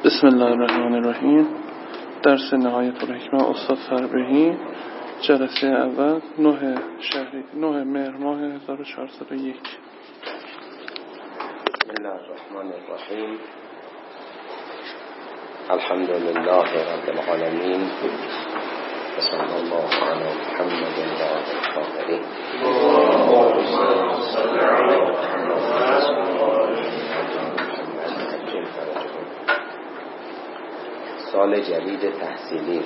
بسم الله الرحمن الرحیم. درس نهایت الحکمه استاد فربهی، جلسه اول 9 مهر ماه 1401. بسم الله الرحمن الرحیم. الحمد لله رب العالمین و صلی الله علی محمد و آله الطاهرین. سال جدید تحصیلی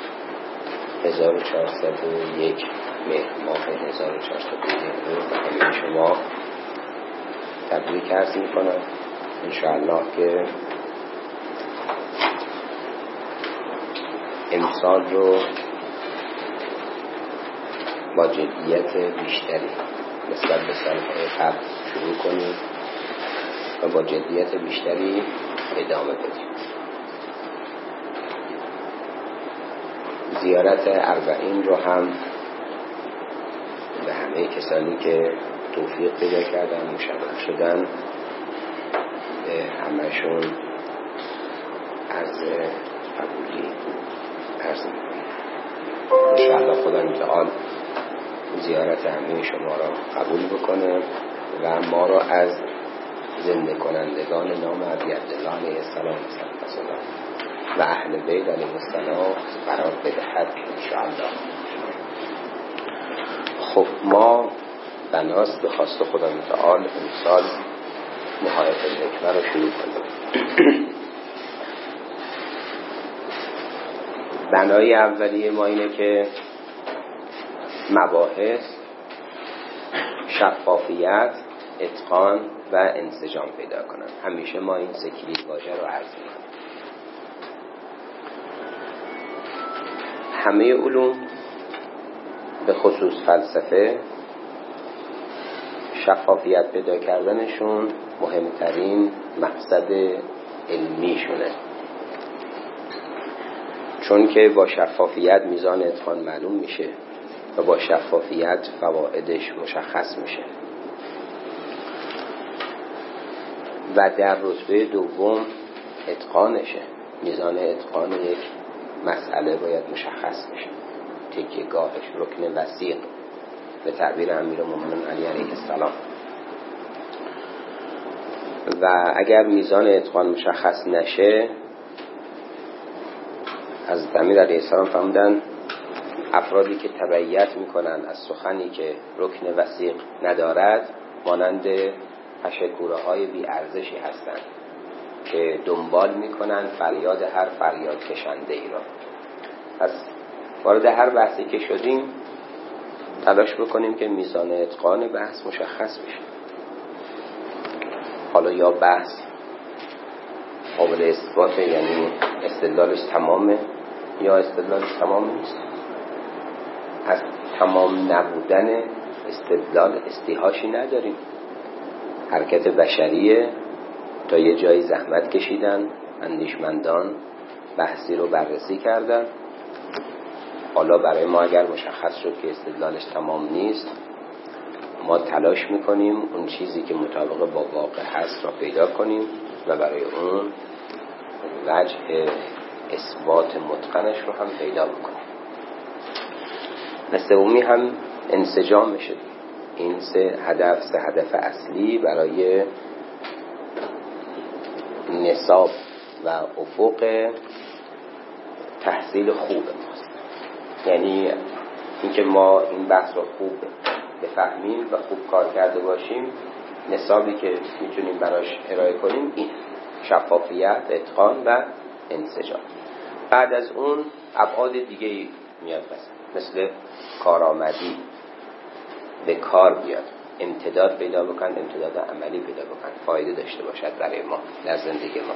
1401 مهر ماه 1401 رو به همه شما تبریک عرض می‌کنم. انشاءالله که امسال رو با جدیت بیشتری نسبت به سال‌های قبل شروع کنیم و با جدیت بیشتری ادامه بدیم. زیارت 40 رو هم به همه کسانی که توفیق پیدا کردن مشرف شدن به همه‌شون عرض قبولی عرض می‌کنم. انشاءالله خدا متعال زیارت همه شما را قبول بکنه و ما را از زنده کنندگان نام ابی عبدالله علیه السلام و اهل بیت علیه السلام قرار بدهد انشاءالله. خب ما بناست به خواست خدا متعال امسال نهایت الحکمه رو شروع کنیم. بنای اولیه ما اینه که مباحث شفافیت، اتقان و انسجام پیدا کنن. همیشه ما این سه کلید واژه رو عرض می‌کنیم. همه علوم به خصوص فلسفه شفافیت پیدا کردنشون مهمترین مقصد علمیشونه، چون که با شفافیت میزان اتقان معلوم میشه و با شفافیت فوائدش مشخص میشه. و در رتبه دوم اتقانشه. میزان اتقان یک مسئله باید مشخص میشه. تکیه گاهش، رکن وثیق به تعبیر امیرالمومنین علی علیه السلام. و اگر میزان اتقان مشخص نشه، از امیر علیه السلام فرمودن افرادی که تبعیت میکنن از سخنی که رکن وثیق ندارد مانند پشه‌کوره های بی ارزشی هستند که دنبال میکنن فریاد هر فریاد کشنده ای را. پس وارد هر بحثی که شدیم تلاش بکنیم که میزان اتقان بحث مشخص بشه. حالا یا بحث قابل اثباته، یعنی استدلالش تمامه، یا استدلالش تمام نیست. از تمام نبودن استدلال استیحاشی نداریم. حرکت بشریه، تا یه جایی زحمت کشیدن، اندیشمندان بحثی رو بررسی کردن. حالا برای ما اگر مشخص شد که استدلالش تمام نیست، ما تلاش میکنیم اون چیزی که مطابق با واقع هست را پیدا کنیم و برای اون وجه اثبات متقنش رو هم پیدا بکنیم. سومی هم انسجام میشه. این سه هدف اصلی برای نصاب و افق تحصیل خوب ماست. یعنی اینکه ما این بحث رو خوب بفهمیم و خوب کار کرده باشیم، نصابی که میتونیم براش ارائه کنیم این شفافیت، اتقان و انسجام. بعد از اون ابعاد دیگه میاد، مثل کارآمدی، به کار بیاد، امتداد پیدا بکن، امتداد عملی پیدا بکن، فایده داشته باشد برای ما در زندگی ما.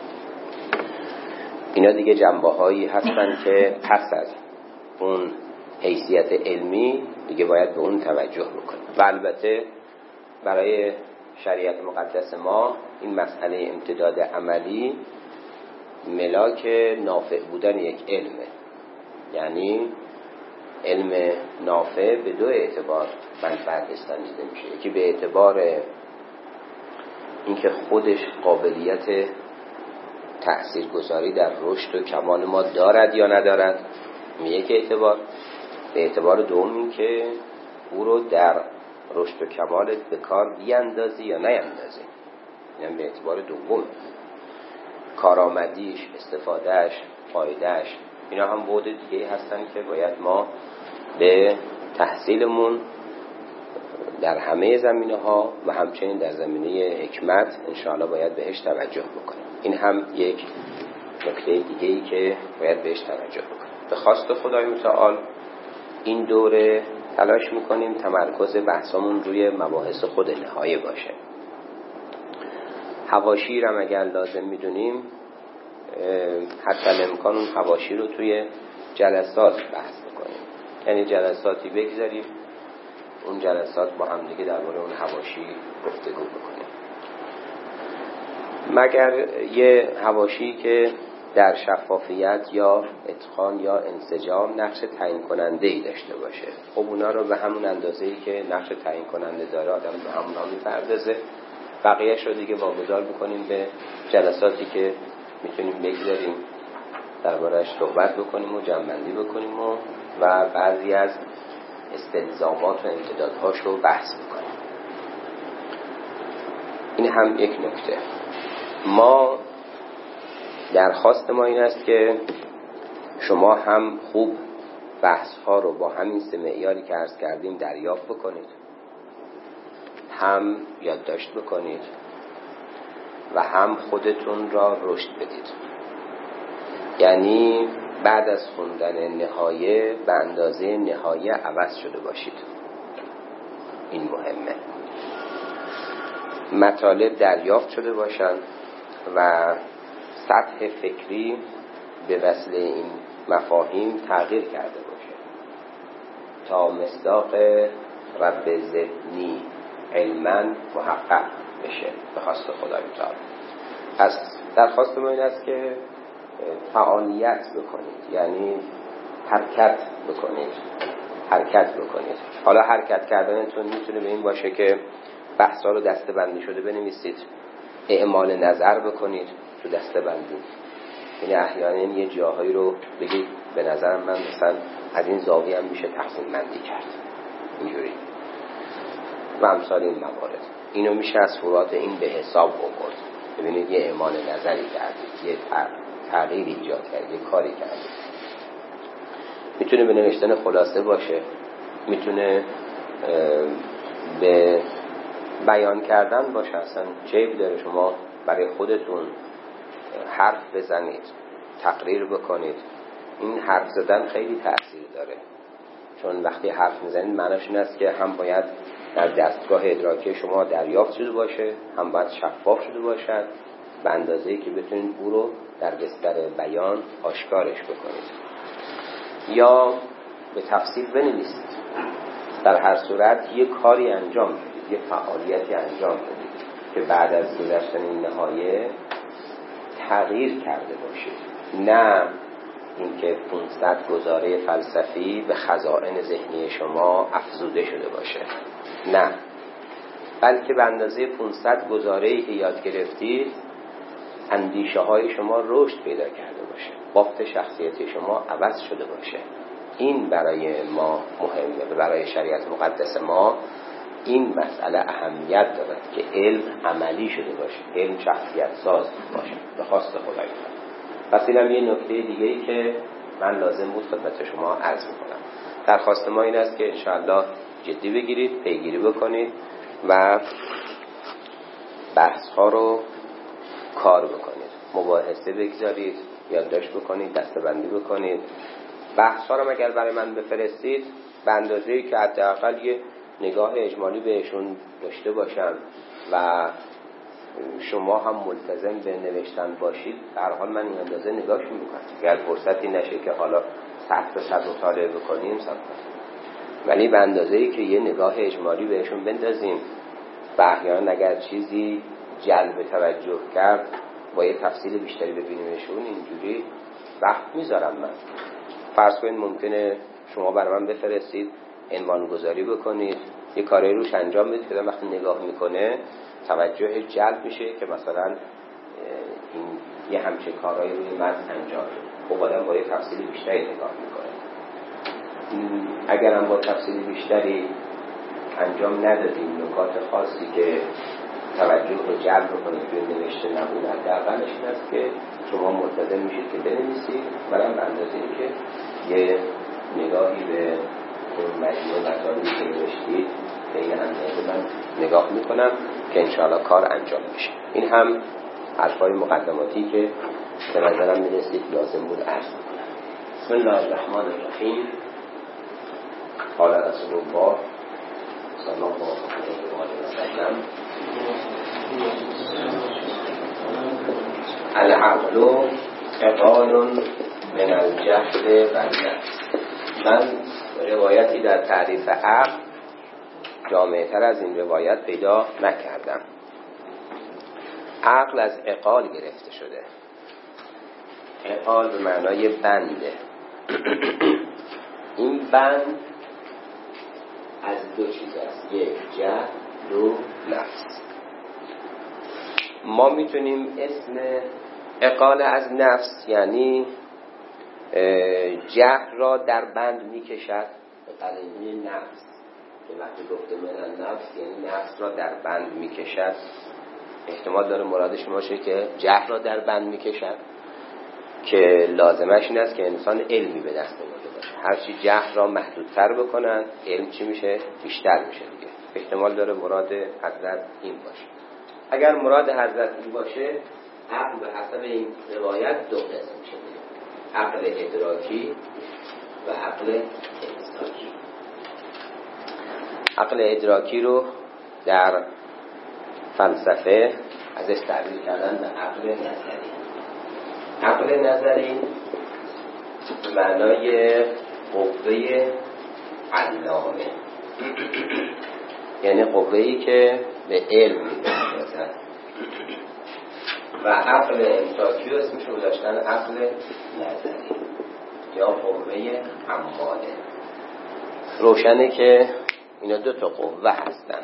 اینا دیگه جنبه‌هایی هستن که پس از اون حیثیت علمی دیگه باید به اون توجه بکنیم. و البته برای شریعت مقدس ما این مسئله امتداد عملی ملاک نافع بودن یک علمه. یعنی علم نافع به دو اعتبار منفعت استانیده میشه. یکی به اعتبار اینکه خودش قابلیت تأثیرگذاری در رشد و کمال ما دارد یا ندارد. یک اعتبار. به اعتبار دوم این که او رو در رشد و کمالت به کار بیاندازی یا نیندازی. یعنی به اعتبار دوم کارآمدیش، استفادهش، فایدهش، اینا هم بعد دیگه هستن که باید ما به تحصیلمون در همه زمینه‌ها و همچنین در زمینه حکمت انشاءالله باید بهش توجه بکنیم. این هم یک نکته دیگه‌ای که باید بهش توجه بکنیم. به خواست خدای متعال این دوره تلاش میکنیم تمرکز بحثمون روی مباحث خود نهایه باشه. حواشی رو اگر لازم میدونیم حتی امکان اون حواشی رو توی جلسات بحث بکنیم، یعنی جلساتی بگذاریم اون جلسات با هم دیگه درباره اون حواشی گفتگو بکنیم. مگر یه حواشی که در شفافیت یا اتقان یا انسجام نقش تعیین کننده ای داشته باشه، خب اونا رو به همون اندازه‌ای که نقش تعیین کننده داره آدم به همونا میپردازه. بقیه‌اش رو دیگه واگذار بکنیم به جلساتی که میتونیم بگذاریم درباره‌اش صحبت بکنیم و جمع‌بندی بکنیم و بعضی از استلزامات و امتدادهاش رو بحث بکنیم. این هم یک نکته. ما درخواست ما این است که شما هم خوب بحث‌ها رو با همین سه معیاری که عرض کردیم دریافت بکنید، هم یادداشت بکنید و هم خودتون را رشد بدید. یعنی بعد از خوندن نهایه به اندازه نهایه عوض شده باشید. این مهمه. مطالب دریافت شده باشند و سطح فکری به وسیله این مفاهیم تغییر کرده باشه تا مصداق رب ذهنی علما محقق بشه به خواست خدای متعال. از درخواست ما این است که فعالیت بکنید، یعنی حرکت بکنید. حالا حرکت کردنتون میتونه به این باشه که بحثا رو دسته‌بندی شده بنویسید، اعمال نظر بکنید تو دسته‌بندی. یعنی احیانا یه جاهایی رو بگید به نظر من مثلا از این زاویه هم میشه تقسیم بندی کرد اینجوری و امثال این موارد. اینو میشه از فروعات این به حساب آورد. ببینید یه اعمال نظری کردید، یه تغییر ایجاد کردید، یه کاری کردید. میتونه به نوشتن خلاصه باشه، میتونه به بیان کردن باشه. اصلا جیب داره شما برای خودتون حرف بزنید، تقریر بکنید. این حرف زدن خیلی تأثیر داره، چون وقتی حرف میزنید معناش این است که هم باید در دستگاه ادراکی شما دریافت شده باشه، هم باید شفاف شده باشد به اندازه‌ای که بتونید او رو در بستر بیان آشکارش بکنید یا به تفصیل بنویسید. در هر صورت یک کاری انجام بدید، یک فعالیتی انجام بدید که بعد از گذشتن این نهایه تغییر کرده باشید. نه اینکه 500 گزاره فلسفی به خزائن ذهنی شما افزوده شده باشه، نه، بلکه به اندازه 500 گزاره‌ای که یاد گرفتید اندیشه های شما رشد پیدا کرده باشه، بافت شخصیت شما عوض شده باشه. این برای ما مهمه، برای شریعت مقدس ما این مسئله اهمیت دارد که علم عملی شده باشه، علم شخصیت ساز باشه به خواست خدای. پس اینم یه نکته دیگه‌ای که من لازم بود خدمت شما عرض می‌کنم. درخواست ما این است که انشاءالله جدی بگیرید، پیگیری بکنید و بحث‌ها رو کار بکنید، مباحثه بگذارید، یادداشت بکنید، دسته‌بندی بکنید. بحث‌ها رو اگر برای من بفرستید به اندازه‌ای که حداقل یه نگاه اجمالی بهشون داشته باشم و شما هم ملتزم به نوشتن باشید، به هر حال من این اندازه نگاهشون میکنم. اگر فرصتی نشه که حالا صد به صد مطالعه بکنیم ولی به اندازه‌ای که یه نگاه اجمالی بهشون بندازیم و احیانا اگر چیزی جلب توجه کرد با یه تفصیل بیشتری ببینیمشون، اینجوری وقت میذارم. من فرض کنید ممکنه شما برای من بفرستید، عنوان گذاری بکنید، یه کاری روش انجام بدید که وقتی نگاه میکنه توجه جلب میشه که مثلا این یه همچه کارهای روی متن انجام شد. خب آدم با یه تفصیل بیشتری نگاه میکنه. اگرم با تفصیل بیشتری انجام ندادیم نکات خاصی که توجه رو جلب کنید توی نوشته نبود، حداقلش این است که شما ملتزم میشید که بنویسید. منم به اندازه‌ای که یه نگاهی به اون مجموعه مطالبی که نوشتید به این اندازه من نگاه میکنم که انشاءالله کار انجام میشه. این هم حرفای مقدماتی که به نظرم میرسید لازم بود عرض کنم. بسم الله الرحمن الرحیم. قال رسول الله صلی الله علیه و سلم العقل عقال من الجهل و النفس. من روایتی در تعریف عقل جامع‌تر از این روایت پیدا نکردم. عقل از عقال گرفته شده. عقال به معنای بنده. این بند از دو چیز است، یک جهل، دو نفس. ما میتونیم اسم عقال از نفس یعنی جهل را در بند میکشد به قرینه نفس، که وقتی گفته من نفس یعنی نفس را در بند میکشد. احتمال داره مرادش باشه که جهل را در بند میکشد، که لازمش این است که انسان علمی به دست آورده باشه. هرچی جهل را محدودتر بکنن علم چی میشه؟ بیشتر میشه دیگه. احتمال داره مراد حضرت این باشه. اگر مراد حضرت این باشه، عقل به حسب این روایت دو قسم میشه: عقل ادراکی و عقل احساسی. عقل ادراکی رو در فلسفه ازش تعبیر کردن به عقل نظری. عقل نظری به معنای قوه علامه، یعنی قوه‌ای که به علم می‌رسد. و عقل احساسی رو اسمش رو داشتن عقل نظری یا قوه عماله. روشنه که اینا دو تا قوه هستن،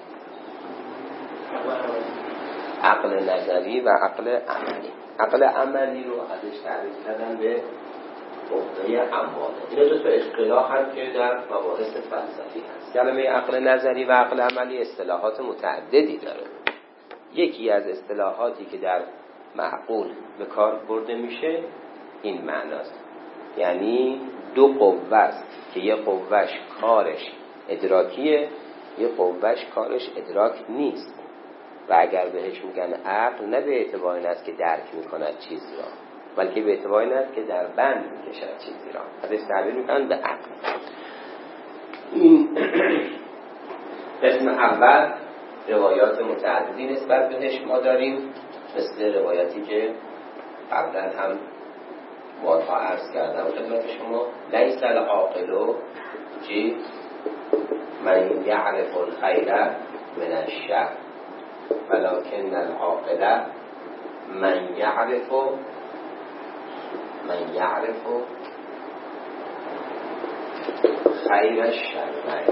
عقل نظری و عقل عملی. عقل عملی رو ازش تعریف کردن به قوه عماله. اینا دو تا اصطلاح هست که در مباحث فلسفی هست. کلمه عقل نظری و عقل عملی اصطلاحات متعددی داره. یکی از اصطلاحاتی که در معقول به کار برده میشه این معناست، یعنی دو قوه است که یه قوهش کارش ادراکیه، یه قوهش کارش ادراک نیست. و اگر بهش میگن عقل، نه به اعتبار این است که درک میکند چیزی را، بلکه به اعتبار این است که در بند میکشد چیزی را. ازش تعبیر میکنن به عقل. این قسم اول روایات متعددی نسبت بهش ما داریم، مثل روایتی که قبلا هم بارها عرض کردم خدمت شما: لیس العاقل چی؟ من یعرف الخیر من الشر ولکن العاقل من یعرف خیر الشر.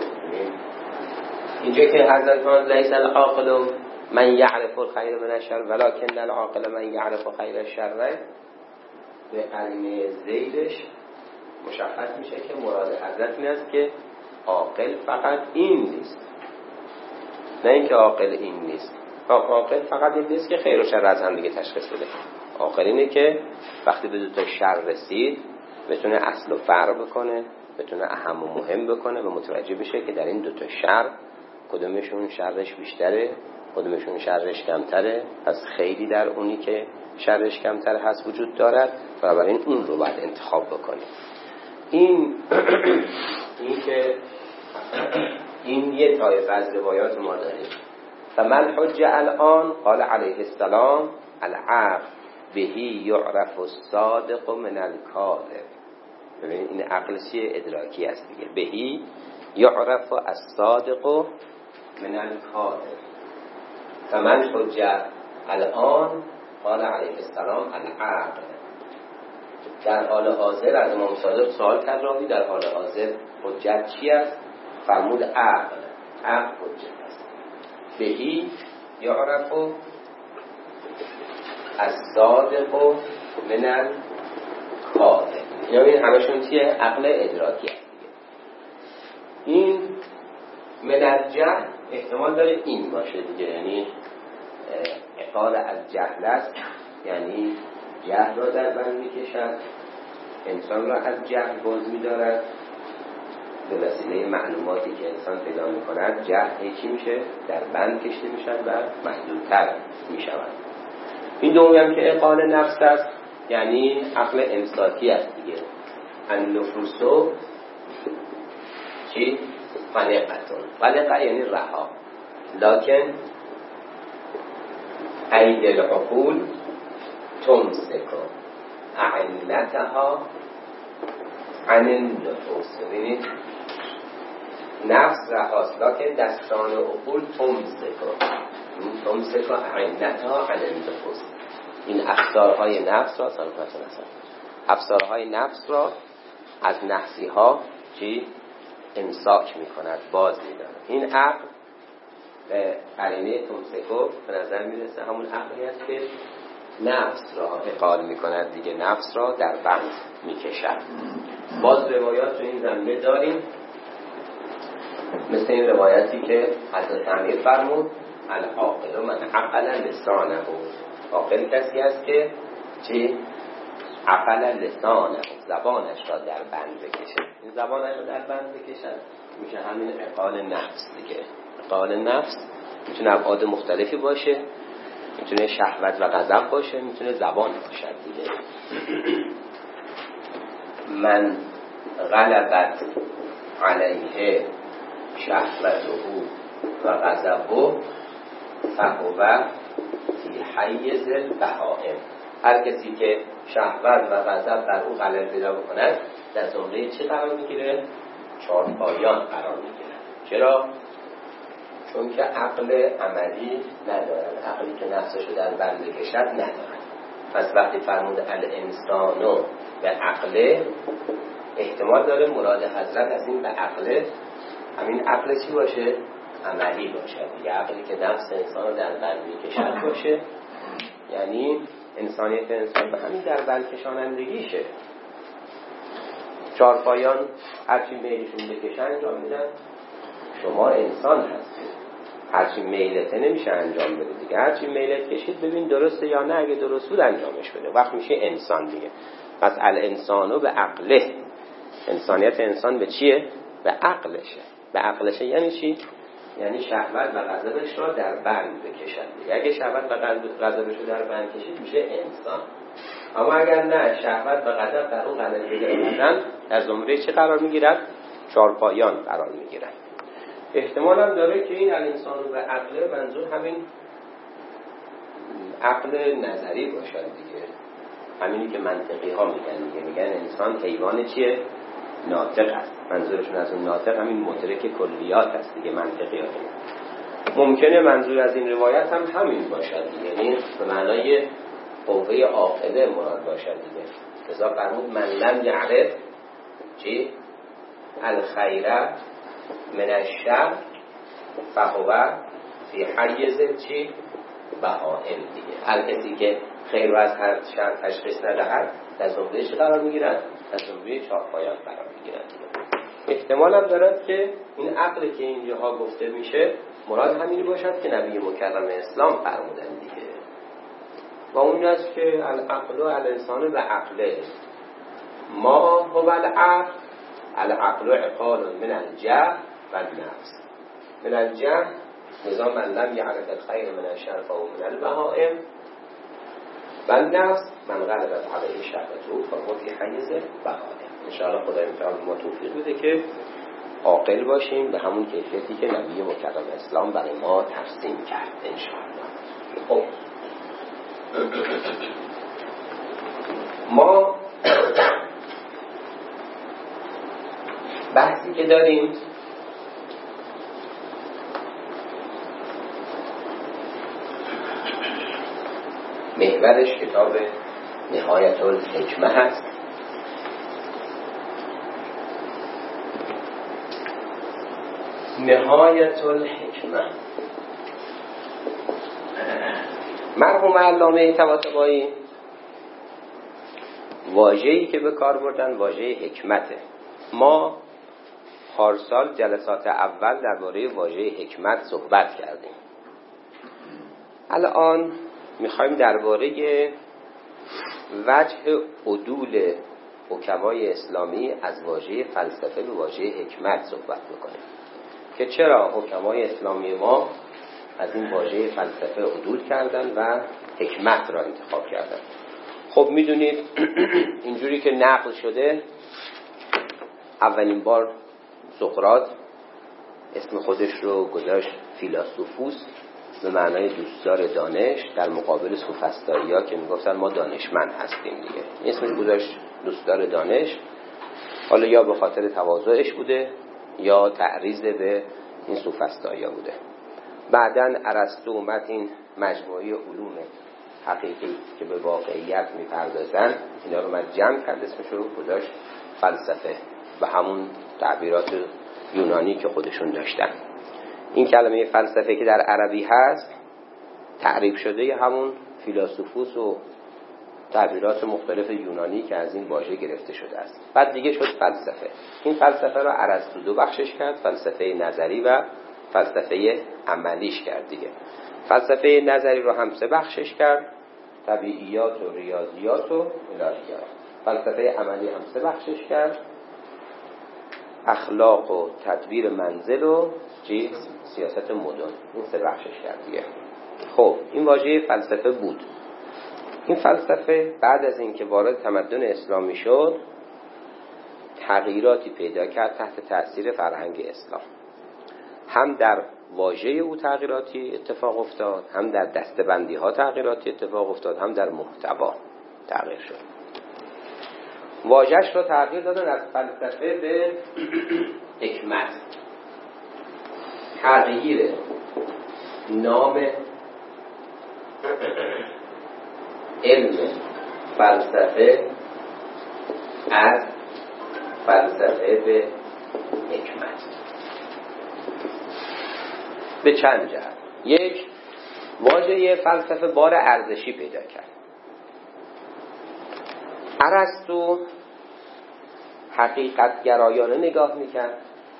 اینجا که حضرت فرمود لیس العاقل من یعرف الخیر من الشر ولکن العاقل من یعرف خیر الشر، به قرینه زیدش مشخص میشه که مراد حضرت این است که عاقل فقط این نیست، نه اینکه عاقل این نیست. عاقل فقط این نیست که خیر و شر از هم دیگه تشخیص بده. عاقل اینه که وقتی به دو تا شر رسید بتونه اصل و فرع بکنه، بتونه اهم و مهم بکنه و متوجه بشه که در این دو تا شر کدومشون شرش بیشتره، کدومشون شرش کمتره، پس خیلی در اونی که شرش کمتر هست وجود دارد، بنابراین اون رو باید انتخاب بکنیم. این که این یه طایفه از روایات ما داریم. فمن حجه الان قال علیه السلام العقل بهی یعرف الصادق من الکاذب. ببینید این عقل چیه؟ ادراکی است دیگه. بهی یعرف الصادق من الکاذب. فمن حجه الان قال علیه السلام العقل. در حال حاضر از امام صادق سوال کرد راوی در حال حاضر حجت چی است؟ فرمود عقل. عقل حجت است. بهی یعرف از صادق و من الکاذب. اینا این همشون چیه؟ عقل ادراکی هست دیگه. این من الجهل احتمال داره این باشه دیگه، یعنی اقال از جهل است، یعنی جهل را در بند میکشد، انسان را از جهل باز می‌دارد. به وسیله معلوماتی که انسان پیدا می‌کند جهل چی میشه؟ در بند کشیده میشد و محدودتر میشود. این دومی هم که اقال نفس است، یعنی عقل امساکی است دیگه. النفوس چی؟ فلقتون. فلقه یعنی رها، لکن اید العقول تمسک اعنتها عن النفوس. ببینید نفس رهاست، لکن دستان عقول تمسک اعنتها عن النفوس. این افسارهای نفس را افسارهای نفس را از نحسی ها چی؟ امساک می کند، باز می دارد. این عقل به قرینه تمسکو به نظر می رسه همون عقلی است که نفس را اقال می کند دیگه، نفس را در بند می کشد. باز روایات رو این زمینه داریم، مثل این روایتی که حضرت امیر فرمود العاقل من عقل لسانه. عاقل کسی است که چی؟ عقل لسانه، زبانش را در بند بکشد. این زبانش را در بند بکشد میشه همین اقال نفس دیگه. اقال نفس میتونه ابعاد مختلفی باشه، میتونه شهوت و غضب باشه، میتونه زبان باشد دیگه. من غلبت علیه شهوته و غضبه فهو فی حیز البهائم. هر کسی که شهوت و غضب در او غلبه پیدا بکند در زمره چه قرار میگیره؟ چهارپایان قرار میگیره. چرا؟ چون که عقل عملی ندارن، عقلی که نفسشو در بند کشد ندارن. پس وقتی فرمود الانسانو به عقل، احتمال داره مراد حضرت از این به عقل همین عقل چی باشه؟ عملی باشه دیگه. عقلی که نفس انسان رو در بند میکشد باشه، یعنی انسانیت انسان به همین در بند کشانندگیشه. چهارپایان هرچی میلشون بکشن انجام میدن. شما انسان هستید، هرچی میلته نمیشه انجام بده دیگه. هرچی میلت کشید ببین درسته یا نه، اگه درست بود انجامش بده، وقت میشه انسان دیگه. پس الانسانو به عقله، انسانیت انسان به چیه؟ به عقلشه. به عقلشه یعنی چی؟ یعنی شهوت و غضبش را در بند بکشد. اگه شهوت و غضبش رو در بند کشید میشه انسان. اما اگر نه، شهوت و غضب در اون غلبه بگیرن، در زمره چی قرار میگیرد؟ چهارپایان قرار میگیرن. احتمال هم داره که این الانسان به عقل منظور همین عقل نظری باشد دیگه، همینی که منطقی ها میگن دیگه. میگن انسان حیوان چیه؟ ناطق است. منظورشون از اون ناطق همین مدرک کلیات است دیگه، منطقی ها. ممکنه منظور از این روایت هم همین باشد دیگه، یعنی به معنای قوه عاقله مراد باشد دیگه. لذا فرمود من لم یعرف چی؟ الخیره من الشر فهو فی حیز چی؟ بهائم دیگه. هر کسی که خیر و از هر شر تشخیص ندهد در زمره چی قرار میگیرد؟ در زمره چهارپایان قرار میگیرد دیگه. احتمال هم دارد که این عقلی که اینجاها گفته میشه مراد همینی باشد که نبی مکرم اسلام فرمودن دیگه. و اون است که العقل و الانسان به عقله ما هو العقل. العقل عقال من الجهل و النفس. من الجهل نظام من لم یعرف الخیر من الشر فهو من البهائم، و النفس من غلبت علیه شهوته فهو فی حیز البهائم. انشاءالله خدای متعال ما توفیق بده که عاقل باشیم به همون کیفیتی که نبی مکرم اسلام برای ما ترسیم کرد انشاءالله. خب ما بحثی که داریم محورش کتاب نهایت الحکمه هست. نهایت الحکمه مرحوم علامه طباطبایی واژه‌ای که به کار بردن واژه حکمته. ما پارسال جلسات اول درباره واژه حکمت صحبت کردیم. الان میخوایم درباره وجه عدول حکمای اسلامی از واژه فلسفه به واژه حکمت صحبت میکنیم که چرا حکمای اسلامی ما از این واژه فلسفه عدول کردن و حکمت را انتخاب کردن. خب میدونید اینجوری که نقل شده اولین بار سقراط اسم خودش رو گذاشت فیلاسوفوس به معنای دوستدار دانش، در مقابل سوفسطائی‌ها که میگفتن ما دانشمند هستیم دیگه. اسمش گذاشت دوستدار دانش، حالا یا به خاطر تواضعش بوده یا تعریض به این سوفسطائی‌ها بوده. بعداً ارسطو اومد این مجموعه علوم حقیقی که به واقعیت میپردازن اینا رو من جمع کرد، اسمش رو گذاشت فلسفه به همون تعبیرات یونانی که خودشون داشتن. این کلمه فلسفه که در عربی هست تعریف شده همون فیلاسوفوس و تعبیرات مختلف یونانی که از این واژه گرفته شده است. بعد دیگه شد فلسفه. این فلسفه رو ارسطو دو بخشش کرد، فلسفه نظری و فلسفه عملیش کرد دیگه. فلسفه نظری رو هم سه بخشش کرد، طبیعیات و ریاضیات و الهیات. فلسفه عملی هم سه بخشش کرد، اخلاق و تدبیر منزل و سیاست مدن. این سه بخشش کرد دیگه. خب این واژه فلسفه بود. این فلسفه بعد از اینکه وارد تمدن اسلامی شد تغییراتی پیدا کرد تحت تأثیر فرهنگ اسلام. هم در واژه او تغییراتی اتفاق افتاد، هم در دسته‌بندی ها تغییراتی اتفاق افتاد، هم در محتوا تغییر شد. واژه‌اش رو تغییر دادن از فلسفه به حکمت. تغییر نام علم فلسفه از فلسفه به حکمت به چند جهت. یک، واژه فلسفه بار ارزشی پیدا کرد. ارسطو حقیقت گرایانه نگاه میکرد.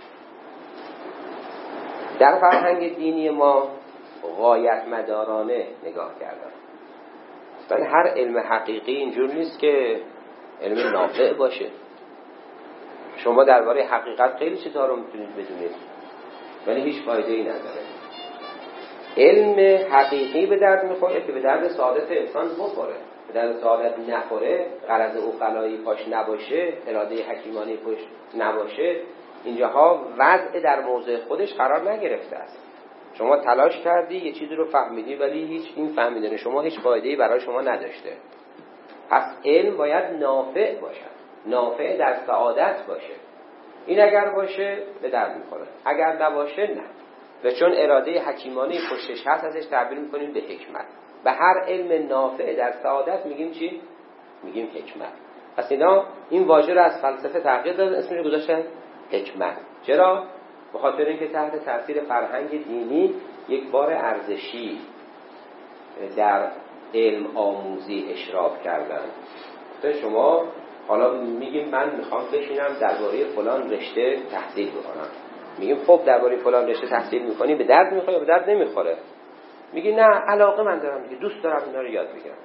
در فرهنگ دینی ما غایت مدارانه نگاه کردن. ولی هر علم حقیقی اینجور نیست که علم نافع باشه. شما درباره حقیقت خیلی چیزها رو میتونید بدونید ولی هیچ فایده‌ای نداره. علم حقیقی به درد میخوره که به درد سعادت انسان بخوره. به درد سعادت نخوره، غرض عقلایی پاش نباشه، اراده حکیمانه پاش نباشه، اینجاها وضع در موضع خودش قرار نگرفته است. شما تلاش کردی یه چیزی رو فهمیدی ولی هیچ این فهمیدن شما هیچ فایده‌ای برای شما نداشته. پس علم باید نافع باشد، نافع در سعادت باشه. این اگر باشه به درد میخوره، اگر نباشه نه. و چون اراده حکیمانه پشتش هست ازش تعبیر میکنیم به حکمت. به هر علم نافع در سعادت میگیم چی؟ میگیم حکمت. پس اینا این واژه رو از فلسفه تغییر دادن، اسمش رو گذاشتن حکمت. چرا؟ به خاطر اینکه تحت تاثیر فرهنگ دینی یک بار ارزشی در علم آموزی اشراف کردن. شما حالا میگیم من میخوام بشینم درباره فلان رشته تحصیل بکنم. میگیم خب درباره فلان رشته تحصیل میکنی به درد میخوره یا به درد نمیخوره؟ میگی نه علاقه من دارم دیگه، دوست دارم اینا رو یاد بگیرم.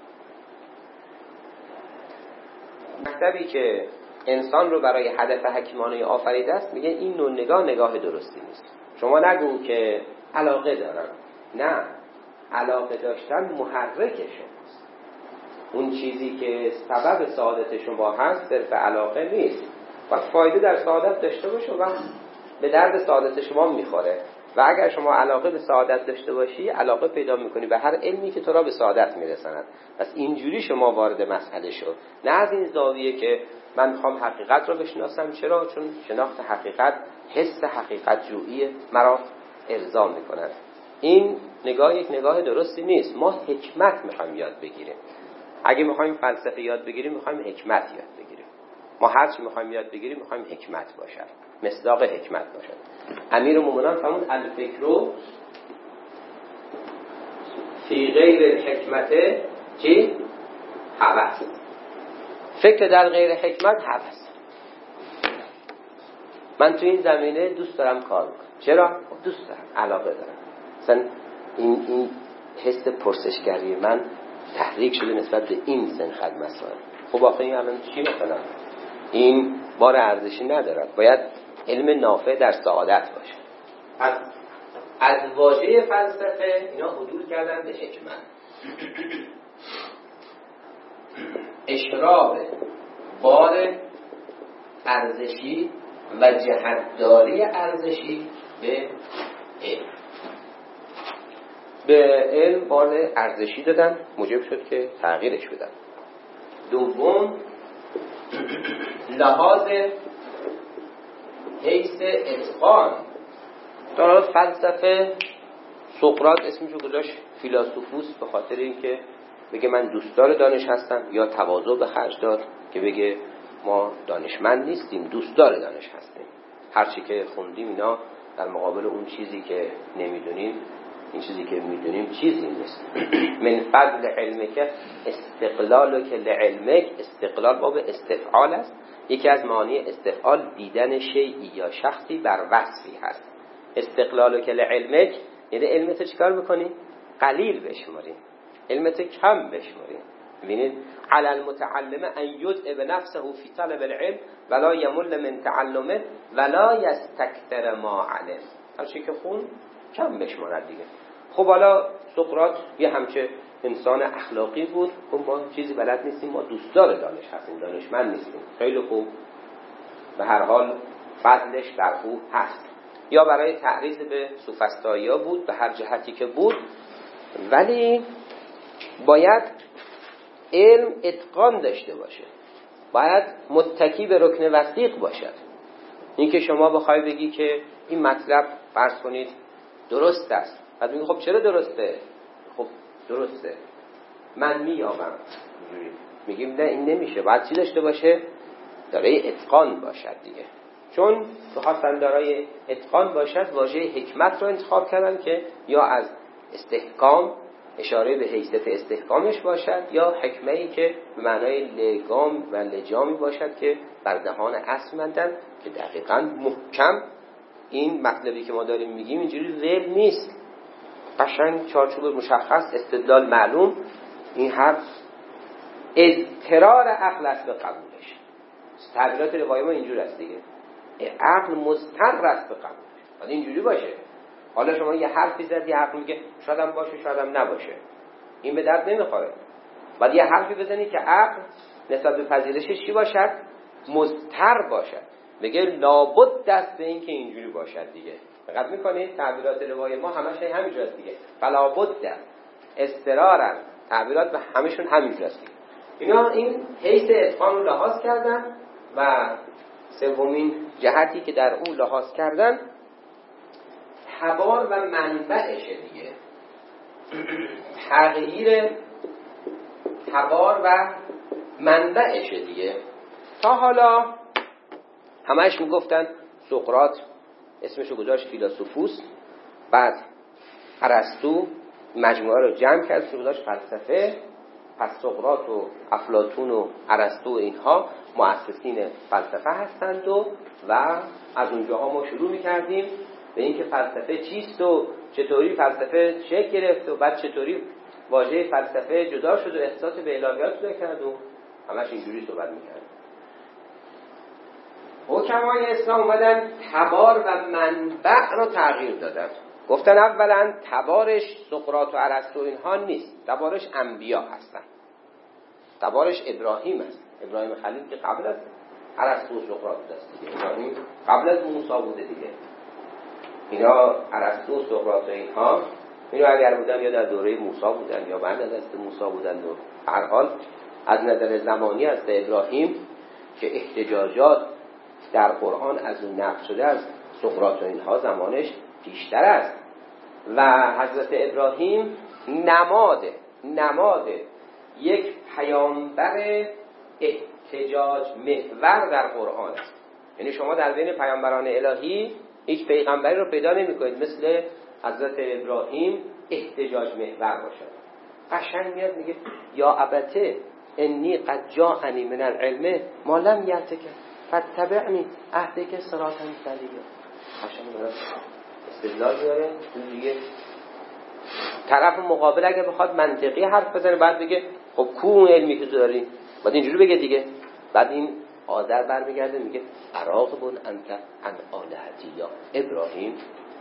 مکتبی که انسان رو برای هدف حکیمانه آفریده است میگه این نوع نگاه درستی نیست. شما نگو که علاقه دارم، نه، علاقه داشتن محرک شماست. اون چیزی که سبب سعادت شما هست صرف علاقه نیست. باید فایده در سعادت داشته باشه و به درد سعادت شما میخوره. و اگر شما علاقه به سعادت داشته باشی علاقه پیدا میکنی به هر علمی که تو را به سعادت میرساند. پس اینجوری شما وارد مسئله شو، نه از این زاویه که من میخوام حقیقت رو بشناسم. چرا؟ چون شناخت حقیقت حس حقیقت جویی مرا الزام میکند. این نگاه یک نگاه درستی نیست. ما حکمت میخوایم یاد بگیریم. اگه میخوایم فلسفه یاد بگیریم میخوایم حکمت یاد بگیریم. ما هر چی میخوایم یاد بگیریم میخوایم حکمت باشد، مصداق حکمت باشد. امیرالمومنین فرمود الفکر فی غیر الحکمت چی؟ هوس. فکر در غیر حکمت هوس. من تو این زمینه دوست دارم کار بکنم. چرا؟ دوست دارم، علاقه دارم. مثلا این حس پرسشگری من تحریک شده نسبت به این سنخد مسائل. خب آخه این الان چی مثلا؟ این بار ارزشی ندارد، باید علم نافع در سعادت باشه. از واژه فلسفه اینا حدود کردن به حکمت. اشراق بار ارزشی و جهتداری ارزشی به علم. به علم بار ارزشی دادن، موجب شد که تغییرش بدن. دوم، لحاظ حیث اتقان. در فلسفه سقراط اسمشو گذاشت فیلاسوفوس به خاطر اینکه بگه من دوستدار دانش هستم، یا تواضع به خرج داد که بگه ما دانشمند نیستیم، دوستدار دانش هستیم. هر چی که خوندیم اینا در مقابل اون چیزی که نمیدونیم، این چیزی که میدونیم چیزی نیست. من فضل علمک استقلالک لعلمک. استقلال باب استفعال است. یکی از معانی استفعال دیدن شیئی یا شخصی بر وصفی هست. استقلالک لعلمک یعنی علمت چیکار بکنی؟ قلیل بشماری، علمت کم بشماری. ببینید علی المتعلم ان یذعب نفسه فی طلب العلم ولا یمل من تعلمه ولا یستکثر ما علم. هر چی که خون کم بشمارد دیگه. خب حالا سقراط یه همچه انسان اخلاقی بود، ما چیزی بلد نیستیم، ما دوستدار دانش هستیم، دانشمند نیستیم. خیلی خوب، به هر حال فضلش بر او هست. یا برای تعریض به سوفسطائی‌ها بود، به هر جهتی که بود، ولی باید علم اتقان داشته باشه، باید متکی به رکن وثیق باشد. این که شما بخوای بگی که این مطلب فرض کنید درست است، بعد میگی خب چرا درسته؟ خب درسته، من مییابم. میگیم نه این نمیشه، باید چی داشته باشه؟ دارای اتقان باشد دیگه. چون بخواستن دارای اتقان باشد واژه حکمت رو انتخاب کردن که یا از استحکام اشاره به حیثیت استحکامش باشد، یا حکمه‌ای که به معنای لگام و لجامی باشد که بر دهان اسب ماندن، که دقیقاً محکم این مطلبی که ما داریم میگیم اینجوری ول نیست، قشنگ چارچوب مشخص، استدلال معلوم. این حرف اضطرار عقل است به قبولش. تعبیرات روایی ما اینجور است دیگه، عقل مضطر است به قبولش. حالا اینجوری باشه، حالا شما یه حرفی زدی عقل میگه شاید هم باشه شاید هم نباشه، این به درد نمیخوره. بعد یه حرفی بزنی که عقل نسبت به پذیرشش چی باشد؟ مضطر باشد، میگه لابد دست به این که اینجوری باشد دیگه. دقت میکنید تعبیرات روای ما همش همینجاست دیگه، فلابد اضطرارا، تعبیرات به همشون همینجاست دیگه. اینا این حیث اتقان رو لحاظ کردن. و سومین جهتی که در اون لحاظ کردن تبار و منبعشه دیگه. تغییر تبار و منبعشه دیگه. تا حالا همش میگفتن سقراط اسمشو گذاشت فیلاسوفوس، بعد ارسطو مجموعه رو جمع کرد گذاشت فلسفه. پس سقراط و افلاطون و ارسطو اینها مؤسسین فلسفه هستند و از اونجاها ما شروع می‌کردیم به اینکه فلسفه چیست و چطوری فلسفه شکل گرفت و بعد چطوری واژه فلسفه جدا شد و احساس به الهیات پیدا کرد و همش اینجوری صحبت می‌کردیم. حکمای اسلام اومدن تبار و منبع رو تغییر دادن. گفتن اولا تبارش سقراط و ارسطو اینها نیست، تبارش انبیا هستن. تبارش ابراهیم است. ابراهیم خلیل که قبل از ارسطو و سقراط است دیگه. ابراهیم قبل از موسی بوده دیگه. اینا ارسطو و سقراط و اینها اگر بودن یا در دوره موسی بودن یا بعد از موسی بودن و هر حال از نظر زمانی از ابراهیم که احتجاجات در قرآن از اون نقل شده از سقراط و اینها زمانش بیشتر است. و حضرت ابراهیم نماد یک پیامبر احتجاج محور در قرآن است. یعنی شما در بین پیامبران الهی هیچ پیغمبری رو پیدا نمی کنید مثل حضرت ابراهیم احتجاج محور باشه. قشنگ میاد میگه یا ابته انی قد جاءنی من العلم ما لم یأتک فاتبعنی اهدک صراطا سویا. قشنگ میاد استدلال میاره. دیگه طرف مقابل اگه بخواد منطقی حرف بزنه بعد بگه خب کو اون علمی که داری، بعد اینجوری بگه دیگه. بعد این آذر برمیگرده میگه اراغب انت عن آلهتی یا ابراهیم.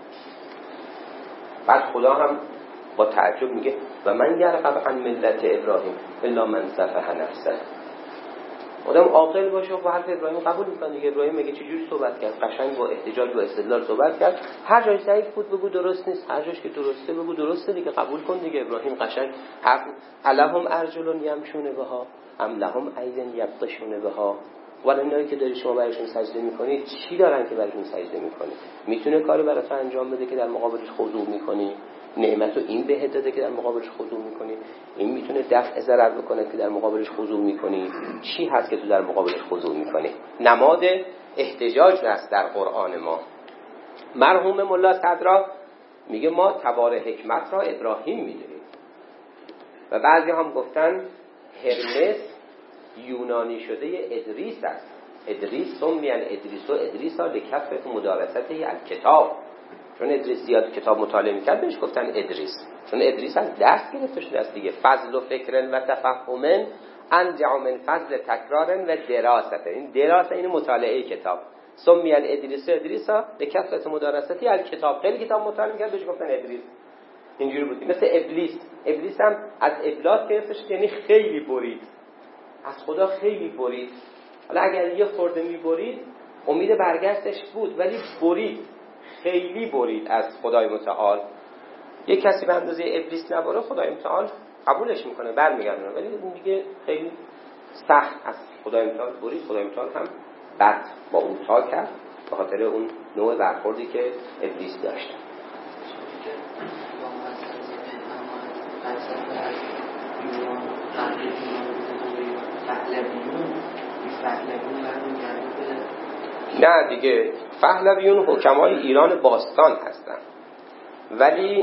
بعد خدا هم با تعجب میگه و من یرغب عن ملت ابراهیم الا من سفه نفسه. آدم عاقل باشه و حرف ابراهیم قبول میکنه دیگه. ابراهیم میگه چجوری صحبت کرد؟ قشنگ با احتجاج و استدلال صحبت کرد. هر جای ضعیف بود بگو درست نیست، هر جاش که درسته بگو درسته دیگه، قبول کن دیگه. ابراهیم قشنگ حرف الهم ارجل یمشون بها ام لهم عین یبطشون بها. ولی اینایی که داری شما براشون سجده میکنید چی دارن که براشون سجده میکنید؟ میتونه کاری برات انجام بده که در مقابلش خضوع میکنی؟ نعمتو این بهت داده که در مقابلش خضوع میکنی؟ این میتونه دفع ضرر بکنه که در مقابلش خضوع میکنی؟ چی هست که تو در مقابلش خضوع میکنی؟ نماد احتجاج هست در قرآن ما. مرحوم ملا صدرا میگه ما تبار حکمت را ابراهیم میدونیم و بعضی هم گفتن هرمس یونانی شده ادریس است. ادریس سمی ادریس و ادریسا لکثرت مدارسته الکتاب. چون ادریس زیاد کتاب مطالعه میکرد بهش گفتن ادریس، چون ادریس از درس گرفته شده است دیگه. فضل و فکرن و تفهمن انجع من فضل تکرارن و دراسته. این دراسه این مطالعه کتاب. سمی الادریس ادریسا لکثرت مدارسته الکتاب. خیلی کتاب مطالعه میکرد بهش گفتن ادریس. اینجوری بود. مثل ابلیس هم از ابلاس گرفته شده، یعنی خیلی برید، از خدا خیلی برید. حالا اگر یه خورده میبرید امید برگشتش بود، ولی برید، خیلی برید از خدای متعال. یک کسی به اندازه ابلیس نبره خدای متعال قبولش میکنه برمیگردونه، ولی اون دیگه خیلی سخت از خدای متعال برید. خدای متعال هم بد با اون تا کرد به خاطر اون نوع برخوردی که ابلیس داشت. نه دیگه پهلویون حکمای ایران باستان هستن، ولی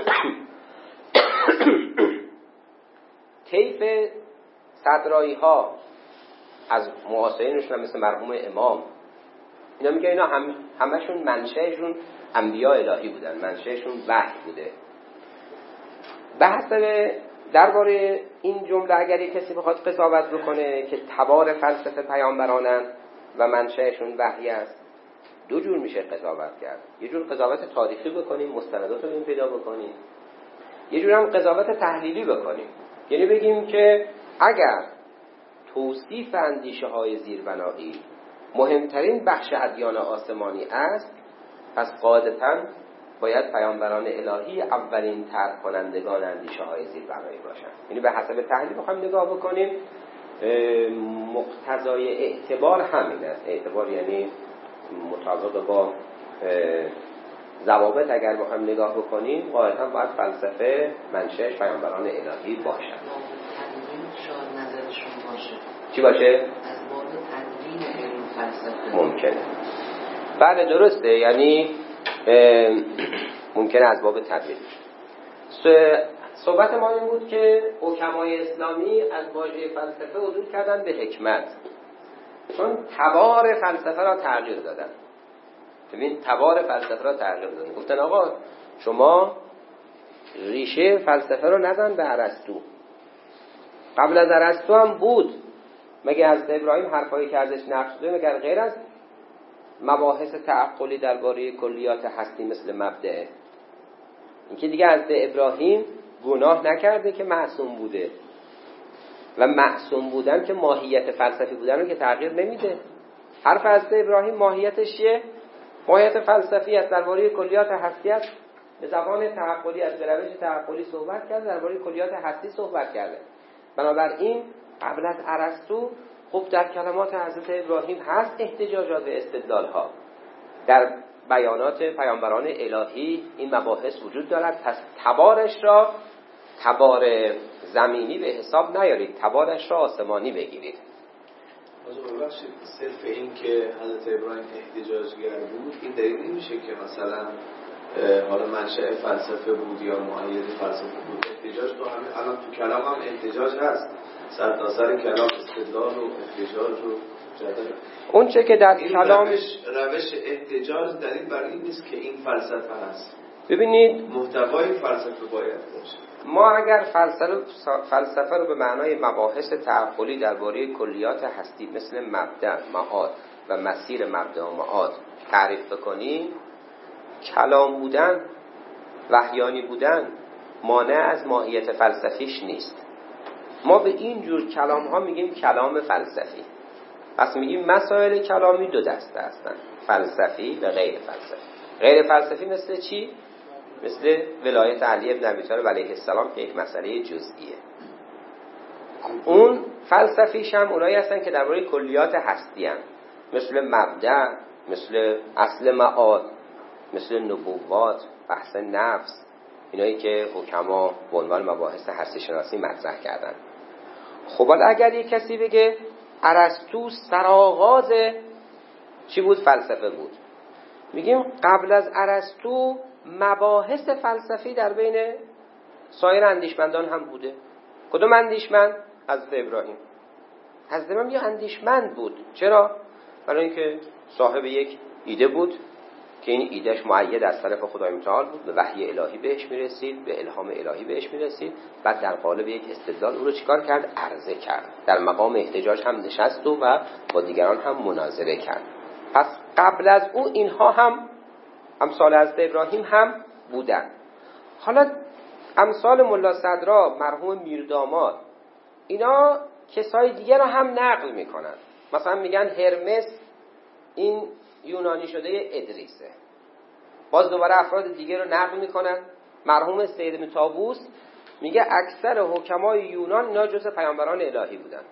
طیف صدرایی ها از معاصرینشون مثل مرحوم امام اینا میگه اینا همشون منشأشون انبیاء الهی بودن، منشأشون وحی بوده. بحث درباره این جمله اگر کسی بخواد قضاوت بکنه که تبار فلسفه پیامبرانن و منشأشون وحی است، دو جور میشه قضاوت کرد. یه جور قضاوت تاریخی بکنیم، مستندات رو این پیدا بکنیم. یه جور هم قضاوت تحلیلی بکنیم، یعنی بگیم که اگر توصیف اندیشه های زیربنایی مهمترین بخش ادیان آسمانی است، پس قاعدتاً باید پیامبران الهی اولین طرح کنندگان اندیشه های زیربنایی باشند. یعنی به حسب تحلیل بخوایم نگاه بکنیم، مقتضای اعتبار همین است. اعتبار یعنی مطابق با ضوابط اگر بخوایم نگاه بکنیم قاعدتاً باید فلسفه منشأش پیامبران الهی باشد. شاید نظرشون باشه. چی باشه؟ از باب تدوین علم فلسفه ممکنه. بله درسته، یعنی ممکنه از باب تدوین. صحبت ما این بود که حکمای اسلامی از واژه فلسفه عدول کردن به حکمت، چون تبار فلسفه را تغییر دادن. ببین تبار فلسفه را تغییر دادن، گفتن آقا شما ریشه فلسفه رو نزن به ارسطو. قبل از ارسطو هم بود، مگه حضرت ابراهیم حرفایی که ازش نقل شده مگر غیر از مباحث تعقلی درباره کلیات هستی مثل مبدأ؟ اینکه دیگه حضرت ابراهیم گناه نکرده که معصوم بوده، و معصوم بودن که ماهیت فلسفی بودن رو که تغییر نمیده. حرف حضرت ابراهیم ماهیتش چیه؟ ماهیت فلسفی است، درباره کلیات هستی است. به زبان تعقلی از روش تعقلی صحبت کرده، درباره کلیات هستی صحبت کرده. بنابراین قبل از ارسطو خب در کلمات حضرت ابراهیم هست احتجاجات و استدلال ها. در بیانات پیامبران الهی این مباحث وجود دارد. پس تبارش را تبار زمینی به حساب نیارید، تبارش را آسمانی بگیرید. ببخشید صرف این که حضرت ابراهیم احتجاجگر بود این دلیل نمیشه که مثلا حالا منشأ فلسفه بود یا معید فلسفه بود. احتجاج تو همین الان تو کلام هم احتجاج هست، سرتاسر کلام استدلال و احتجاج و جدل. اون چه که در کلام روش احتجاج دلیل بر این نیست که این فلسفه هست. ببینید محتوای فلسفه باید باشه. ما اگر فلسفه رو به معنای مباحث تعقلی درباره کلیات هستی مثل مبدأ، معاد و مسیر مبدأ و معاد تعریف بکنیم، کلام بودن، وحیانی بودن مانع از ماهیت فلسفیش نیست. ما به این جور کلام ها میگیم کلام فلسفی. پس میگیم مسائل کلامی دو دسته هستن، فلسفی و غیر فلسفی. غیر فلسفی مثل چی؟ مثل ولایت علی ابن ابی طالب علیه السلام که یک مسئله جزئیه. اون فلسفیش هم اونایی هستن که درباره کلیات هستی هستن، مثل مبدأ، مثل اصل معاد، مثل نبوات، بحث نفس، اینایی که حکما به عنوان مباحث هستی شناسی مطرح کردن. خب حالا اگر یک کسی بگه ارسطو سرآغاز چی بود؟ فلسفه بود. میگیم قبل از ارسطو مباحث فلسفی در بین سایر اندیشمندان هم بوده. کدوم اندیشمند؟ حضرت ابراهیم. حضرت ابراهیم یه اندیشمند بود. چرا؟ برای اینکه صاحب یک ایده بود که این ایدهش مؤید از طرف خدای متعال بود، به وحی الهی بهش میرسید، به الهام الهی بهش میرسید. بعد در قالب یک استدلال او رو چیکار کرد؟ عرضه کرد. در مقام احتجاج هم نشست و با دیگران هم مناظره کرد. پس قبل از او اینها هم امثال حضرت ابراهیم هم بودن. حالا امثال ملا صدرا، مرحوم میرداماد، اینا کسای دیگه رو هم نقل میکنن. مثلا میگن هرمس این یونانی شده ادریسه. باز دوباره افراد دیگه رو نقل میکنن. مرحوم سید بن طاووس میگه اکثر حکمای یونان اینا جز پیامبران الهی بودن.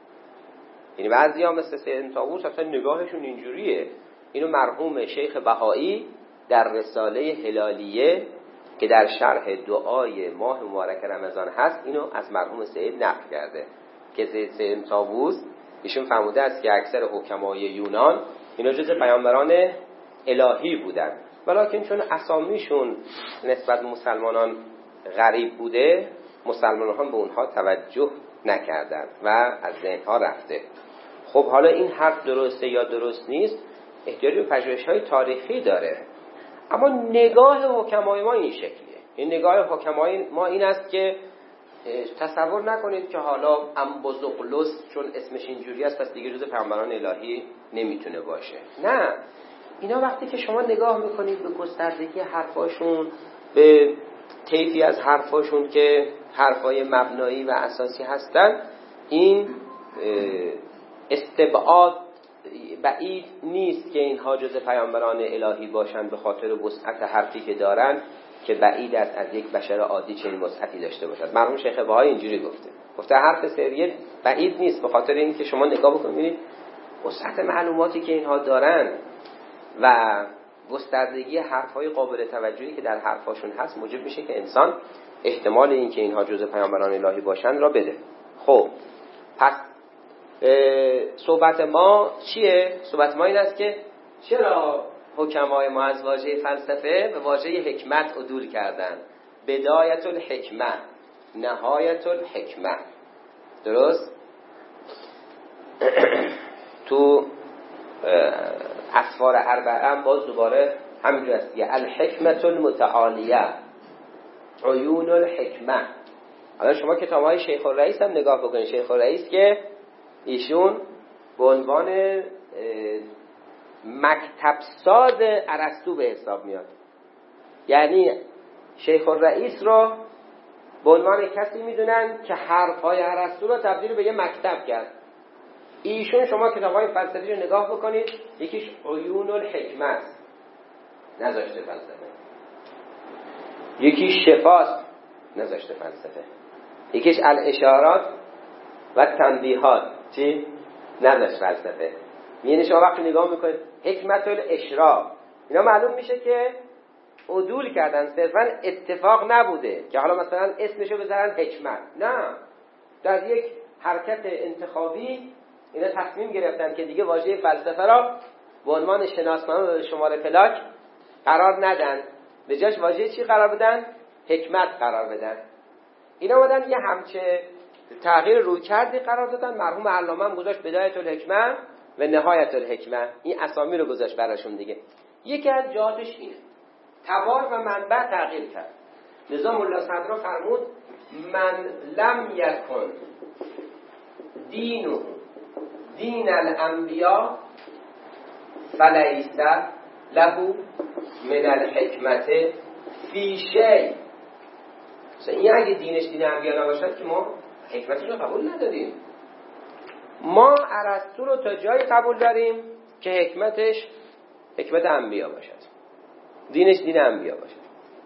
یعنی بعضیا مثل سید بن طاووس اصلا نگاهشون اینجوریه. اینو مرحوم شیخ بهایی در رساله هلالیه که در شرح دعای ماه مبارک رمضان هست اینو از مرحوم سید نقل کرده که سید بن طاووس ایشون فرموده است که اکثر حکمای یونان اینا جز پیامبران الهی بودن، ولیکن چون اسامیشون نسبت به مسلمانان غریب بوده، مسلمانان هم به اونها توجه نکردن و از ذهنها رفته. خب حالا این حرف درسته یا درست نیست احتیاج به پژوهش‌های تاریخی داره، اما نگاه حکمای ما این شکلیه. این نگاه حکمای ما این است که تصور نکنید که حالا انبوزوغلس چون اسمش اینجوری است پس دیگه جز پیامبران الهی نمیتونه باشه. نه، اینا وقتی که شما نگاه میکنید به گستردگی حرفاشون، به طیفی از حرفاشون که حرفای مبنایی و اساسی هستن، این استبعاد بعید نیست که اینها جز پیامبران الهی باشن به خاطر وسعت حرفی که دارن که بعید است از یک بشر عادی چنین وسعتی داشته باشد. مرحوم شیخ بهایی اینجوری گفته حرف سریه بعید نیست به خاطر اینکه شما نگاه بکنید وسعت معلوماتی که اینها دارن و گستردگی حرفهای قابل توجهی که در حرفاشون هست موجب میشه که انسان احتمال این که اینها جز پیامبران الهی باشن را بده. خب پس صحبت ما چیه؟ صحبت ما این است که چرا حکمای ما از واژه فلسفه به واژه حکمت عدول کردن؟ بدایت الحکمه، نهایت الحکمه. درست؟ تو اسفار اربعه هم باز دوباره همینجور است، یه الحکمت المتعالیه، عیون الحکمه. حالا شما کتاب‌های شیخ الرئیس هم نگاه بکنید. شیخ الرئیس که ایشون به عنوان مکتب ساز ارسطو به حساب میاد، یعنی شیخ الرئیس رو به عنوان کسی میدونن که حرفهای ارسطو رو تبدیل به یه مکتب کرد. ایشون شما کتاب‌های فلسفی رو نگاه بکنید، یکیش عیون الحکمه است، نذاشته فلسفه. یکیش شفاست، نذاشته فلسفه. یکیش الاشارات و تنبیهات، چی؟ نذاشت فلسفه. یعنی شما وقتی نگاه میکنید حکمت الاشراق، اینا معلوم میشه که عدول کردن، صرفا اتفاق نبوده که حالا مثلا اسمشو بذارن حکمت. نه، در یک حرکت انتخابی اینا تصمیم گرفتن که دیگه واژه فلسفه را به عنوان شناسنامه به شماره پلاک قرار ندن به جاش واژه چی قرار بدن؟ حکمت قرار بدن. اینا اومدن یه همچه تغییر رویکردی قرار دادن. مرحوم علامه هم گذاشت بدایت الحکمه و نهایت الحکمه، این اسامی رو گذاشت براشون دیگه. یکی از جهاتش اینه، تبار و منبع تغییر کرد. نظام الله صدرا فرمود من لم یکن دین الانبیا فلیس له من الحکمت فی شیء. این اگه دینش دین انبیا نباشد که ما حکمتش رو قبول نداریم. ما ارسطو رو تا جایی قبول داریم که حکمتش حکمت انبیا باشد، دینش دین انبیا باشد.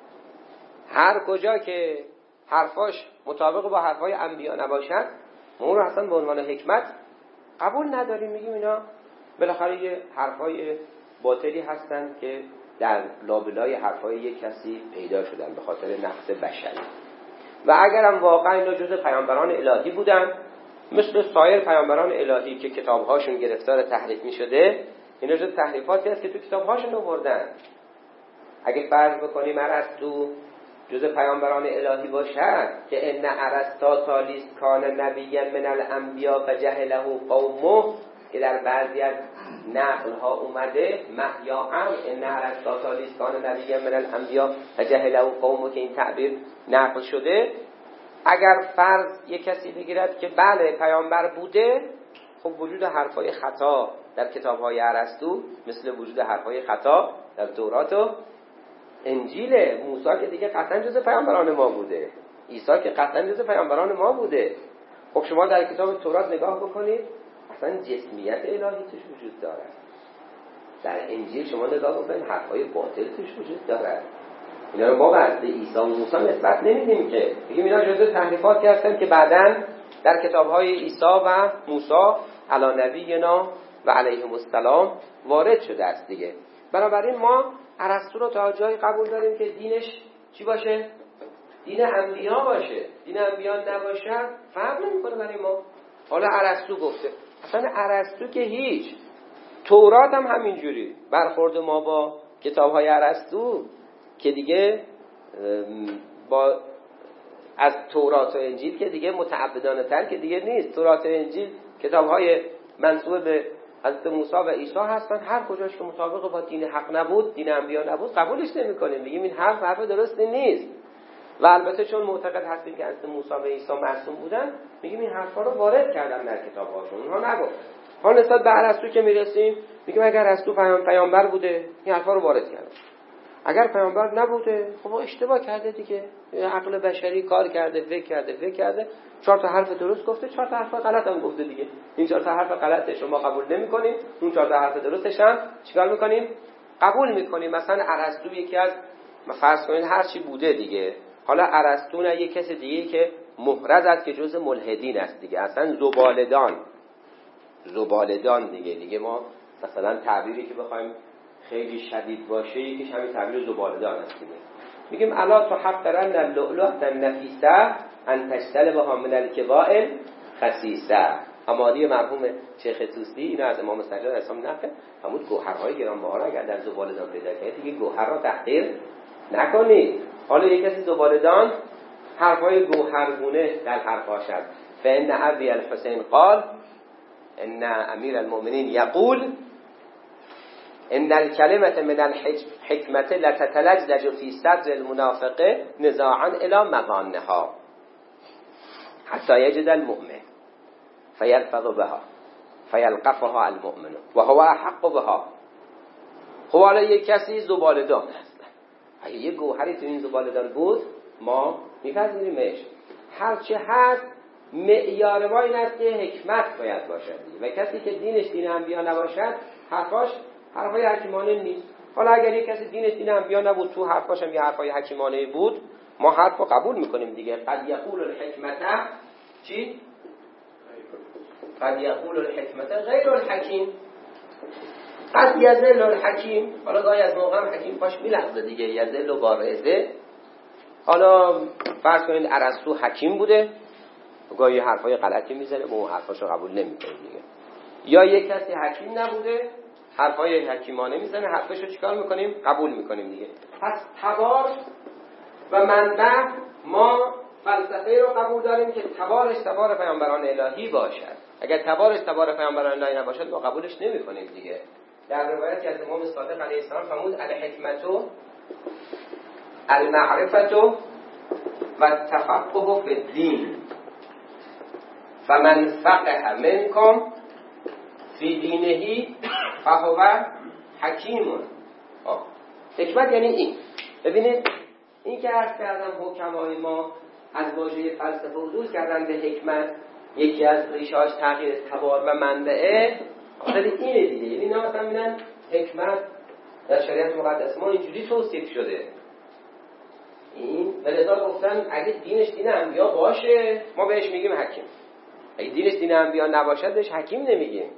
هر کجا که حرفاش مطابق با حرفای انبیا نباشد ما اون رو اصلا به عنوان حکمت قبول نداریم. میگیم اینا بالاخره یه حرفای باطلی هستن که در لابلای حرفای یک کسی پیدا شدن به خاطر نقص بشری. و اگرم واقعا اینا جزء پیامبران الهی بودن مثل سایر پیامبران الهی که کتابهاشون گرفتار تحریف می‌شده، اینا جزء تحریفاتی است که تو کتابهاشون آوردن. اگه فرض بکنیم ارسطو جزء پیامبران الهی باشد که ان ارسطو تالیس کان نبیا من الانبیا فجهله قومه که در بعضی از نقل ها اومده محیاً ان ارسطو تالیس کان نبیا من الانبیا فجهله قومه که این تعبیر نقل شده. اگر فرض یک کسی بگیرد که بله پیامبر بوده، خب وجود حرفای خطا در کتاب‌های ارسطو مثل وجود حرفای خطا در تورات و انجیل. موسی که دیگه قطعا جز پیامبران ما بوده، عیسی که قطعا جز پیامبران ما بوده. خب شما در کتاب تورات نگاه بکنید اصلا جسمیت الهی توش وجود دارد. در انجیل شما نگاه بکنید حرفای باطل توش وجود دارد. اینا رو ما به عیسی و موسی نسبت نمیدیم که بگیم اینا جزء تحریفاتی هستن که بعداً در کتاب‌های عیسی و موسی علی نبینا و علیهم السلام وارد شده است دیگه. بنابراین ما ارسطو رو تا جایی قبول داریم که دینش چی باشه؟ دین انبیا باشه. دین انبیا نباشه فرق نمی‌کنه برای ما. حالا ارسطو گفته، اصلا ارسطو که هیچ، تورات هم همینجوری. برخورد ما با کتاب‌های ارسطو که دیگه با از تورات و انجیل که دیگه متعبدانه تر که دیگه نیست. تورات و انجیل کتاب‌های منسوب به حضرت موسی و عیسی هستن. هر کجاش که مطابق با دین حق نبود، دین انبیا نبود، قبولش نمی‌کنیم. میگیم این حرف درستی نیست. و البته چون معتقد هستیم که حضرت موسی و عیسی معصوم بودن، میگیم این حرفا رو وارد کردن در کتاب‌هاشون، اونها نگفتن. حالا نسبت به ارسطو که میرسیم میگیم اگر ارسطو پیامبر بوده این حرفا رو وارد کرده. اگر پیامبر نبوده خب اشتباه کرده دیگه. عقل بشری کار کرده، فکر کرده 4 تا حرف درست گفته، 4 تا حرف غلط هم گفته دیگه. این 4 تا حرف غلطش ما قبول نمی‌کنیم، اون 4 تا حرف درستش هم چیکار می‌کنیم؟ قبول می‌کنیم. مثلا ارسطو یکی از فرض کنید هر چی بوده دیگه. حالا ارسطو نه یک کس دیگه که محرز است که جزء ملحدین است دیگه. اصلا زبالدان دیگه ما مثلا تعبیری که بخوایم خیلی شدید باشه یکیش همین تعبیر زبالدان است دیگه. میگیم الا تحقرن اللؤلؤة النفیسه ان تجتلبها من الکبائل خسیسه. امالی مرحوم شیخ طوسی اینا از امام سجاد اسلام نقل همون گوهرهای گرانبها را اگر در زبالدان پیدا کنید دیگه گوهر را تحقیر نکنید. حالا یک کسی زبالدان حرفای گوهرگونه در حرفاش هست. فان ابی الحسین قال ان امیر المؤمنین یقول ان الكلمه من الحکمت لتتلجلج في صدر المنافق نزاعا الى مغانها حتى يجد المؤمن فيلفظ بها فيلقفها المؤمن وهو احق بها. خب حالا یک کسی زبالدان هست، اگه یک گوهری تو این زبالدان بود ما میپذیریمش. هرچی هست معیار ما این است که حکمت باید باشد و کسی که دینش دین انبیا نباشد حرفای حکیمانه نیست. حالا اگر یک کسی دینش دین انبیا نبود تو حرفاش هم یه حرفای حکیمانه بود ما حرفو قبول میکنیم دیگه. قد یقول الحکمت چی؟ قد یقول الحکمت غیر الحکیم، قد یذل الحکیم. حالا گاهی از موقع هم حکیم پاش میلغزه دیگه، یذل و بارزه. حالا فرض کنید ارسطو حکیم بوده، گاهی حرفای غلطی میزنه ما اون حرفاشو قبول نمیکنیم دیگه. یا یک کسی حکیم نبوده حرفای حکیمانه میزنه، حرفشو چیکار میکنیم؟ قبول میکنیم دیگه. پس تبار و منبع، ما فلسفه رو قبول داریم که تبارش تبار پیامبران الهی باشد. اگر تبارش تبار پیامبران الهی نباشد ما قبولش نمیکنیم دیگه. در روایتی از امام صادق علیه السلام فرمود الحکمت المعرفت و التفقه فی الدین فمن فقه منکم فی دینه فهو حکیم. حکمت یعنی این. ببینید این که عرض کردم حکمای ما از واژه فلسفه عدول کردن به حکمت، یکی از ریشه‌هاش تغییر تبار و منبعه، خیلی اینه دیگه. یعنی نه مثلا میگن حکمت در شریعت مقدس ما اینجوری توصیف شده، این ولذا گفتن اگه دینش دین انبیا باشه ما بهش میگیم حکیم، اگه دینش دین انبیا نباشد بهش حکیم نمیگیم.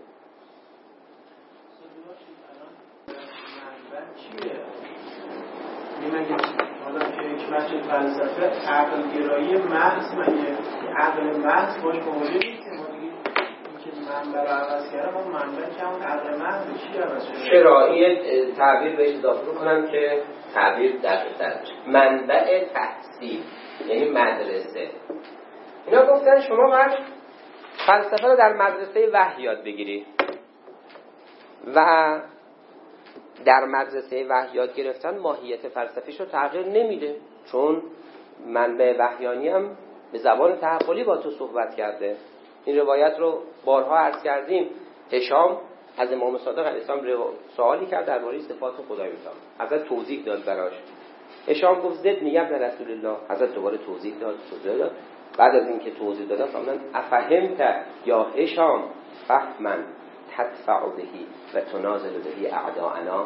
مگه حالا که حکمت فلسفه عقل گرایی محض، مگه عقل محض باش مواجه نیستیم؟ ما دیگه اینکه منبع رو عوض کردم، اما منبع که همون عقل محض چی عوض شده؟ شرایط تعبیر بهش اضافه کنم که تعبیر دقیق‌تر بشه. منبع تحصیل یعنی مدرسه. اینا گفتن شما باید فلسفه رو در مدرسه وحی یاد بگیری و در مدرسه وحی یاد گرفتن ماهیت فلسفیش رو تغییر نمیده، چون منبع وحیانی هم به زبان تحولی با تو صحبت کرده. این روایت رو بارها عرض کردیم. هشام از امام صادق علیه السلام سوالی کرد درباره صفات خدای متعال، حضرت توضیح داد براش. هشام گفت زدنی ابن رسول الله، حضرت دوباره توضیح داد. بعد از اینکه توضیح دادن فرمودن افهمت یا هشام فهما تدفع بهی و تنازل بهی اعداءنا.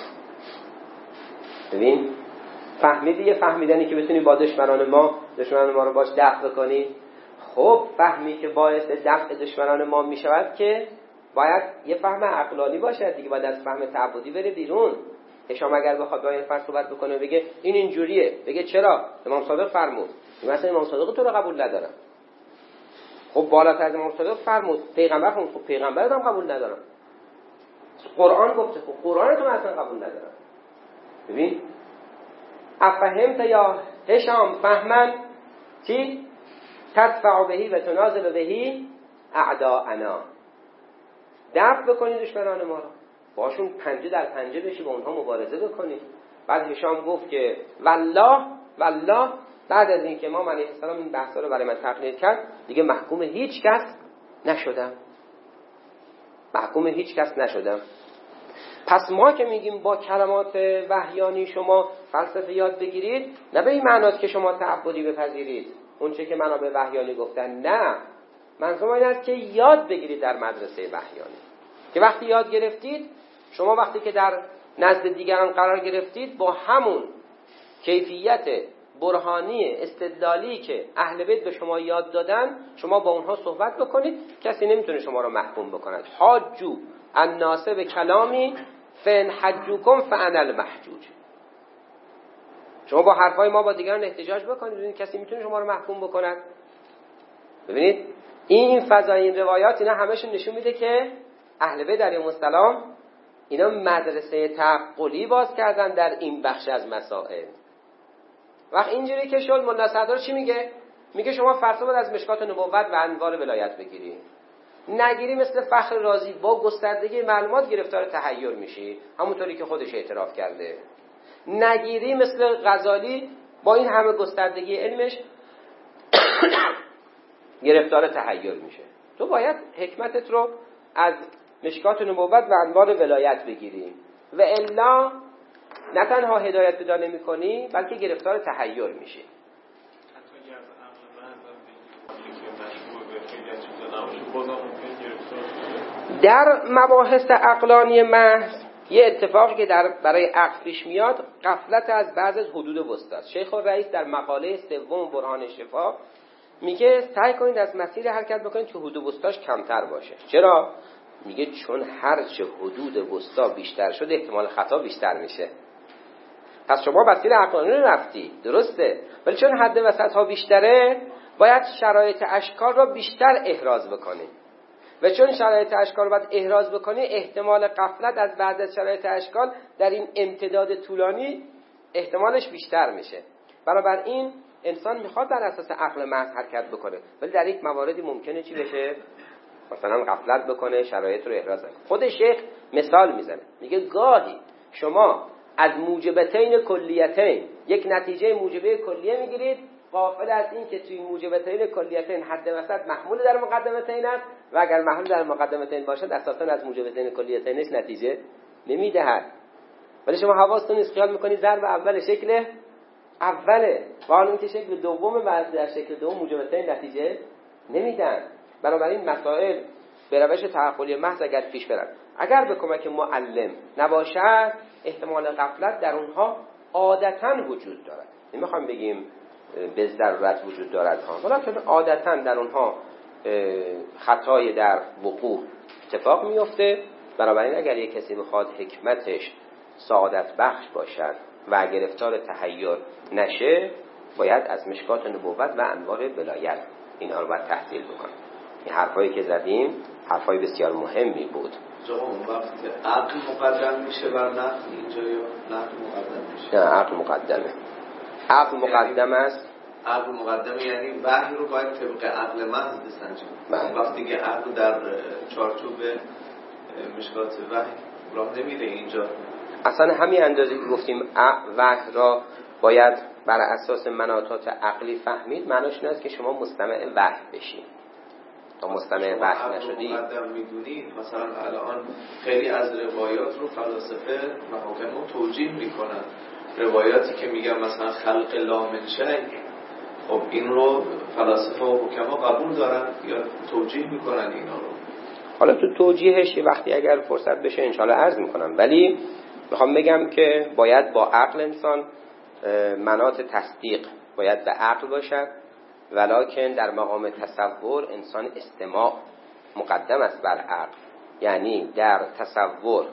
ببین فهمیدی، یه فهمیدنی که بتونی با دشمنان ما رو باش دفع کنی. خب فهمی که باعث دفع دشمنان ما میشود که باید یه فهم عقلانی باشه دیگه، باید از فهم تعبدی بره بیرون. هشام اگر بخواد با این فرد صحبت بکنه بگه این اینجوریه، بگه چرا؟ امام صادق فرمود. مثلا امام صادق تو رو قبول ندارم. خب بالاتر از امام صادق فرمود، پیغمبر فرمود، خب پیغمبر رو هم قبول ندارم. قرآن گفته، خب قرآن تو اصلا قبول ندارم. ببین افهمت یا هشام فهمن چی؟ تدفع بهی و تنازل بهی اعداءنا. دفع بکنی دشمنان ما رو، باشون پنجه در پنجه بشی، با اونها مبارزه بکنی. بعد هشام گفت که والله بعد از اینکه امام علیه السلام این بحثا رو برای من تقریر کرد دیگه محکوم هیچ کس نشدم. پس ما که میگیم با کلمات وحیانی شما فلسفه یاد بگیرید، نه به این معناست که شما تعبدی بپذیرید اون چه که منابع وحیانی گفتن. نه، منظور این است که یاد بگیرید در مدرسه وحیانی، که وقتی یاد گرفتید شما وقتی که در نزد دیگران قرار گرفتید با همون کیفیت برهانی استدلالی که اهل بیت به شما یاد دادن شما با اونها صحبت بکنید. کسی نمیتونه شما رو محکوم بکند. حاجو الناس به کلامی فان حجوکم فانا المحجوج. شما با حرفای ما با دیگران احتجاج بکنید، ببینید کسی میتونه شما رو محکوم بکند. ببینید این فضای این روایات اینا همشون نشون میده که اهل بیت علیهم السلام اینا مدرسه تعقلی باز کردن در این بخش از مسائل. وقت اینجوری که شد ملا سردار چی میگه؟ میگه شما فرض باید از مشکات نبوت و انوار ولایت بگیری، نگیری مثل فخر رازی با گستردگی معلومات گرفتار تحیر میشی، همونطوری که خودش اعتراف کرده. نگیری مثل غزالی با این همه گستردگی علمش گرفتار تحیر میشه. تو باید حکمتت رو از مشکات نبوت و انوار ولایت بگیری و الا نه تنها هدایت پیدا نمی‌کنی بلکه گرفتار تحیر میشی. در مباحث عقلانی محض یه اتفاقی که برای عقل پیش میاد غفلت از بعض از حدود وسطا است. شیخ الرئیس در مقاله سوم برهان شفا میگه سعی کنید از مسیر حرکت بکنید که حدود وسطاش کمتر باشه. چرا؟ میگه چون هرچه حدود وسطا بیشتر شده احتمال خطا بیشتر میشه. پس شما مسیر عقلانی رو رفتی درسته، ولی چون حد وسط ها بیشتره باید شرایط اشکال را بیشتر احراز بکنید و چون شرایط اشکال باید احراز بکنی، احتمال غفلت از بعد از شرایط اشکال در این امتداد طولانی احتمالش بیشتر میشه. بنابراین انسان میخواد بر اساس عقل محض حرکت بکنه، ولی در یک مواردی ممکنه چی بشه؟ مثلا غفلت بکنه، شرایط رو احراز نکنه. خود شیخ مثال میزنه، میگه گاهی شما از موجبتین کلیتین یک نتیجه موجبه کلیه میگیرید، غافل از این که توی موجبتین کلیتین حد وسط محمول در مقدمتین است و اگر محمول در مقدمتین باشد اساسا از موجبتین کلیتینش نتیجه نمیدهد. ولی شما حواستون نیست، خیال میکنید ضرب اول شکل اوله، قانون که شکل دومه و در شکل دوم موجبتین نتیجه نمیدن. بنابراین مسائل به روش تعقلی محض اگر پیش برن، اگر به کمک معلم نباشد، احتمال غفلت در اونها عادتاً وجود دارد. نمیخوام بگیم به ضرورت وجود دارد ها، ولی عادتاً در اونها خطای در وقوع اتفاق میفته. بنابراین اگر یک کسی بخواد حکمتش سعادت بخش باشد و گرفتار تحیر نشه، باید از مشکات نبوت و انوار ولایت اینها رو باید تحصیل بکنه. این حرفایی که زدیم حرفای بسیار مهمی بود. اون وقت عقل مقدم میشه بر نقل اینجا یا نقل مقدم میشه؟ نه، عقل مقدمه. عقل مقدم است. عقل مقدمه یعنی وحی رو باید طبق عقل محض بسنجیم. وقتی که عقل در چارچوب مشکات وحی راه نمیره اینجا. اصلا همین اندازه که گفتیم وحی را باید بر اساس مناطات عقلی فهمید، معناش این است که شما مستمع وحی بشین. تا مستمع وحی نشدی مقدم میدونید، مثلا الان خیلی از روایات رو فلاسفه و حکما توجیه میکنن. روایاتی که میگن مثلا خلق لا من شیء، خب این رو فلاسفه و حکما قبول دارن یا توجیه میکنن اینا رو؟ حالا تو توجیهش وقتی اگر فرصت بشه انشالله عرض میکنم، ولی میخوام بگم که باید با عقل انسان مناط تصدیق باید به عقل باشد، ولکن در مقام تصور انسان استماع مقدم است بر عقل. یعنی در تصور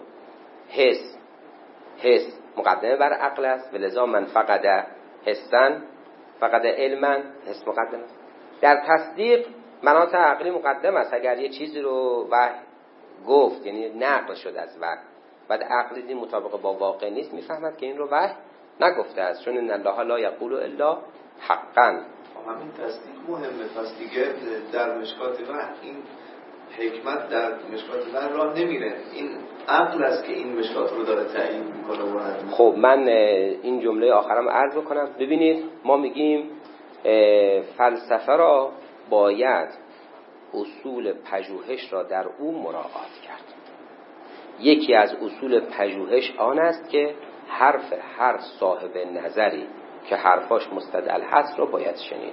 حس مقدمه بر عقل است، ولذا من فقد حسن فقد علما، حس مقدم است. در تصدیق مناط عقلی مقدم است. اگر یه چیزی رو وحی گفت، یعنی نقل شد از وحی، بعد عقل دین مطابق با واقع نیست، میفهمد که این رو وحی نگفته است، چون ان الله لا یقول الا حقا. همین تصدیق مهمه. پس دیگه در مشکات وحی این حکمت در مشکات وحی راه نمیره، این عقل است که این مشکات رو داره تعیین میکنه. خب من این جمله آخرم عرض بکنم. ببینید ما میگیم فلسفه را باید اصول پژوهش را در او مراعات کرد. یکی از اصول پژوهش آن است که حرف هر صاحب نظری که حرفاش مستدل هست را باید شنید.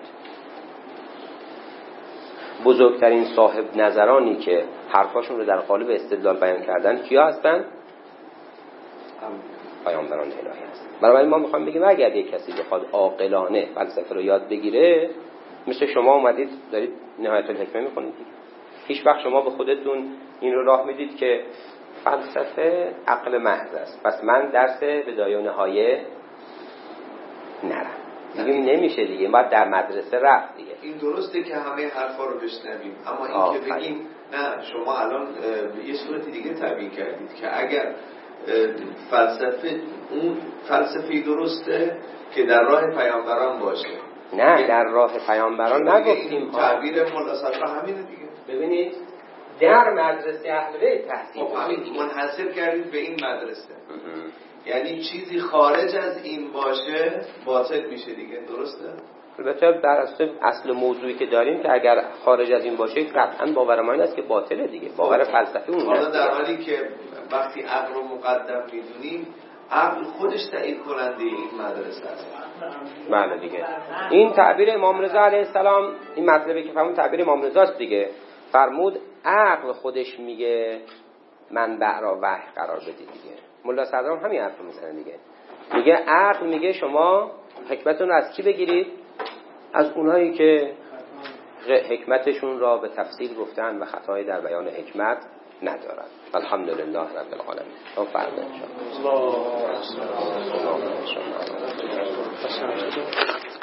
بزرگترین صاحب نظرانی که حرفاشون رو در قالب استدلال بیان کردن کیا هستن؟ پیامبران الهی هستن. بنابراین ما میخوایم بگیم اگر یک کسی بخواد عاقلانه فلسفه رو یاد بگیره، مثل شما اومدید دارید نهایت الحکمه میخونید، هیچ وقت شما به خودتون این رو راه میدید که فلسفه عقل محض است، پس من درس بدایه و نهایه نرم. دیگه نمیشه دیگه، باید در مدرسه رفت دیگه. این درسته که همه حرفا رو بشنویم، اما این که بگیم نه شما الان یه صورت دیگه تعبیر کردید که اگر فلسفه اون فلسفی درسته که در راه پیامبران باشه. نه در راه پیامبران نگفتیم. تعبیر مولا صدرا همینه دیگه. ببینید در مدرسه اهل بیت تحصیل منحصر کردید به این مدرسه. یعنی چیزی خارج از این باشه باطل میشه دیگه، درسته؟ البته بر اساس اصل موضوعی که داریم که اگر خارج از این باشه قطعا باور ما این است که باطله دیگه، باور فلسفی اون حالا در حالی که وقتی عقل رو مقدم میدونیم، عقل خودش تعیین کننده این مدرسه است. بله دیگه. این تعبیر امام رضا علیه السلام، این مطلبی که فرمود تعبیر امام رضا است دیگه. فرمود عقل خودش میگه منبع را وحی قرار بدید دیگه. مولا صدرام همین حرف میزنه دیگه. میگه عقل میگه شما حکمتون رو از کی بگیرید؟ از اونایی که حکمتشون را به تفصیل گفتن و خطایی در بیان حکمت ندارن. الحمدلله رب العالمین. فرمایید.